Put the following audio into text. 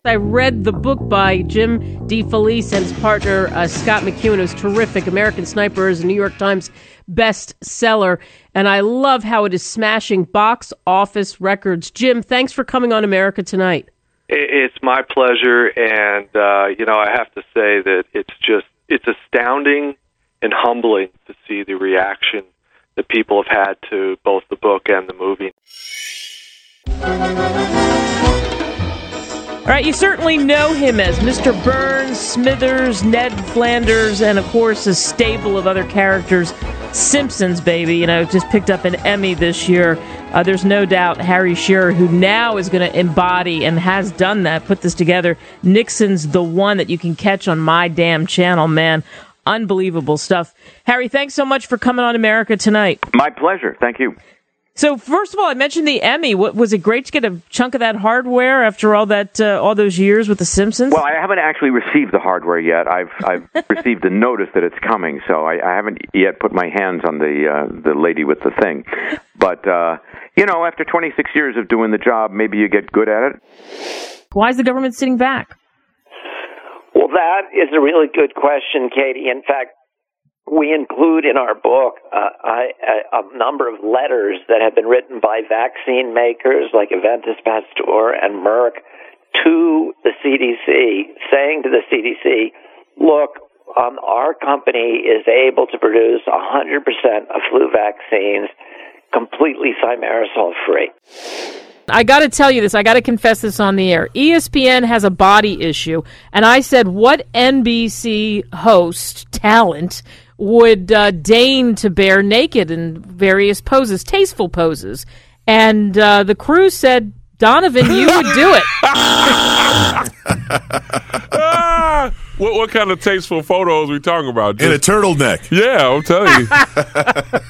I read the book by Jim DeFelice and his partner, Scott McEwen. It was terrific. American Sniper is a New York Times bestseller, and I love how it is smashing box office records. Jim, thanks for coming on America Tonight. It's my pleasure, and, I have to say that it's astounding and humbling to see the reaction that people have had to both the book and the movie. All right, you certainly know him as Mr. Burns, Smithers, Ned Flanders, and, of course, a stable of other characters. Simpsons, baby. Just picked up an Emmy this year. There's no doubt Harry Shearer, who now is going to embody and has done that, put this together. Nixon's the one that you can catch on my damn channel, man. Unbelievable stuff. Harry, thanks so much for coming on America Tonight. My pleasure. Thank you. So, first of all, I mentioned the Emmy. Was it great to get a chunk of that hardware after all those years with The Simpsons? Well, I haven't actually received the hardware yet. I've received a notice that it's coming, so I haven't yet put my hands on the lady with the thing. But, after 26 years of doing the job, maybe you get good at it. Why is the government sitting back? Well, that is a really good question, Katie. In fact, we include in our book a number of letters that have been written by vaccine makers like Aventis Pasteur and Merck to the CDC, saying to the CDC, look, our company is able to produce 100% of flu vaccines completely thimerosal-free. I got to tell you this. I got to confess this on the air. ESPN has a body issue, and I said, what NBC host talent would deign to bear naked in various poses, tasteful poses? And the crew said, Donovan, you would do it. What kind of tasteful photos are we talking about? In a turtleneck. Yeah, I'm telling you.